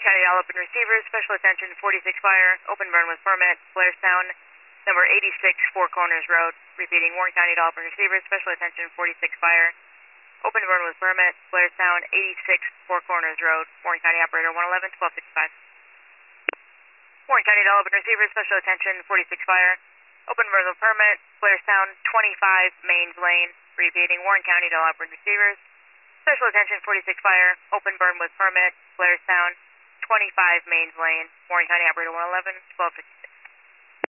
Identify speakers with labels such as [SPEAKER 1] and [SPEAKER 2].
[SPEAKER 1] Warren County, all open receivers, special attention, 46 fire, open burn with permit, Blairstown, number 86, Four Corners Road. Repeating, Warren County, all open receivers, special attention, 46 fire, open burn with permit, Blairstown, 86, Four Corners Road. Warren County, operator 111, 1265. Warren County, all open receivers, special attention, 46 fire, open burn with permit, Blairstown, 25, Mains Lane. Repeating, Warren County, all open receivers, special attention, 46 fire, open burn with permit, Blairstown, 25 Mains Lane, Warren County, operator 111, 1265.